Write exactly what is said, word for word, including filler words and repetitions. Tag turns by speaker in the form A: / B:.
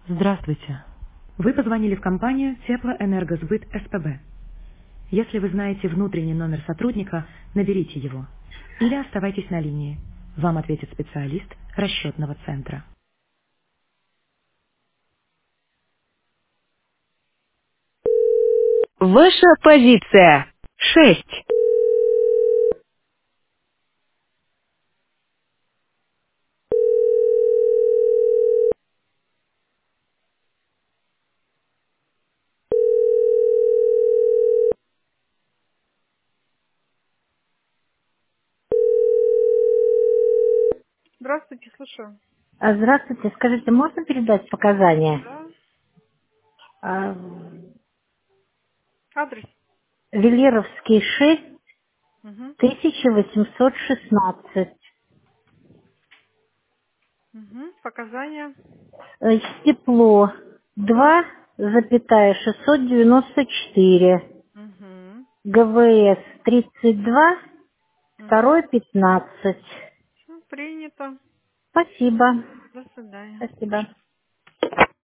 A: Здравствуйте. Вы позвонили в компанию Теплоэнергосбыт СПБ. Если вы знаете внутренний номер сотрудника, наберите его. Или оставайтесь на линии. Вам ответит специалист расчетного центра.
B: Ваша позиция. Шесть.
C: Здравствуйте, слушаю.
B: А, Здравствуйте. Скажите, можно передать показания?
C: Да.
B: А,
C: Адрес.
B: Велеровский шесть,
C: Угу.
B: тысяча восемьсот шестнадцать.
C: Угу. Показания.
B: Э, Тепло два, шестьсот девяносто четыре.
C: Угу.
B: ГВС тридцать два,
C: Угу.
B: второй пятнадцать.
C: Принято.
B: Спасибо.
C: До свидания.
B: Спасибо.